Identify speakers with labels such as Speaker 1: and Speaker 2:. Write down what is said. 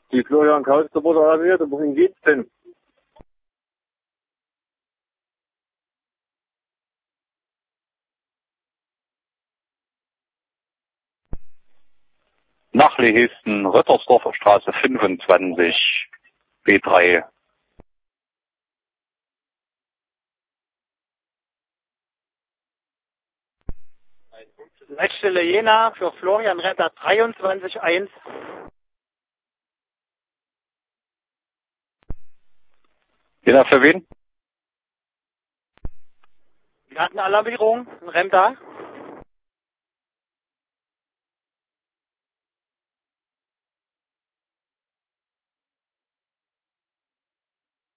Speaker 1: Die Florian Kautz, der wurde alarmiert, wohin geht's denn?
Speaker 2: Nach Lehesten, Rittersdorfer Straße 25, B3.
Speaker 3: Leitstelle Jena für Florian Retter 23.1.
Speaker 2: Jena für wen?
Speaker 3: Wir hatten Alarmierung, ein Rem da.